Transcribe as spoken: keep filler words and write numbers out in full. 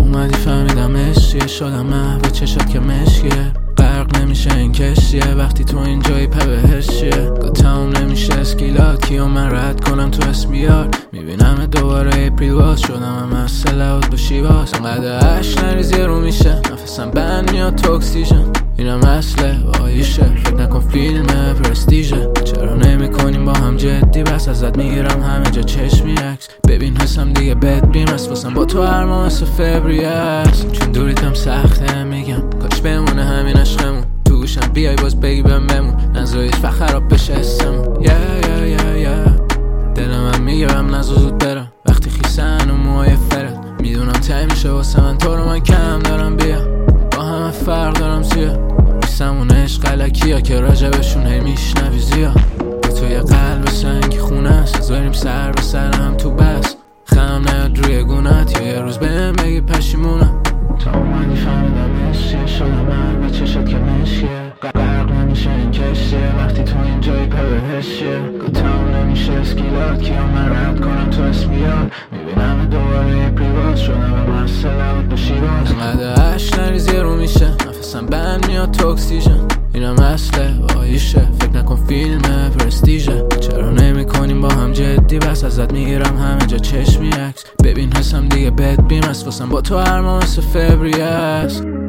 اومدی فهمیدم عشقیه، شدم محو چشات که مشکیه. غرق نمیشه این کشتیه وقتی تو اینجایی پا بهشیه. گو تموم نمیشه اسکیلات کیو من رد کنم تو اسم بیار. میبینم دوباره اپریل باز شدم هم از سلوت با شیواز. انقدر عشق نریزی رو میشه نفسم بند میاد تو اکسیژن. اینم اصله وایشه فکر نکن فیلمه پرستیژه. چرا نمی کنیم با هم جدی بس ازت میگیرم همه جا چشمی عکس. ببین حسم دیگه بد بیم است واسم با تو هر ماه مثل فوریه است. چون دوریتم سخته میگم کاش بمونه همین عشقمون. تو گوشم بیای باز بگی بهم بمون نذار هیچ وقت خراب بشه حسمون. yeah, yeah, yeah, yeah. دلم هم میگم نذار زود برم وقتی خیسن و موهای فرد. میدونم تای میشه واسه من تو رو من کم دارم بیا با همه فرق دارم زیاد. نیستمون عشق علکیه که راجبشون هی میشنوی زیاد. با تو یه قلب سنگی خونه است زاریم سر به سر هم تو بس. خم نیاد روی گونت یا یه روز بهم بگی پشیمونم. تا اومدی فهمیدم عشقیه شدم من به چشات که مشکیه. غرق نمیشه این کشتیه وقتی تو اینجایی پا بهشیه. گفتم نمیشه اسکیلات کیو من رد کنم تو اسم بیار. میبینم دوباره اپریل باز شدم هم از سلوت با شیواز. انقدر عشق نریزی رو میشه نفسم بند میاد تو اکسیژن. اینم اصله وایشه فکر نکن فیلمه پرستیژه. چرا نمی کنیم با هم جدی بس ازت میگیرم همه جا چشمی عکس. ببین حسم دیگه بد بیم است واسم با تو هر ماه مثل فوریه است.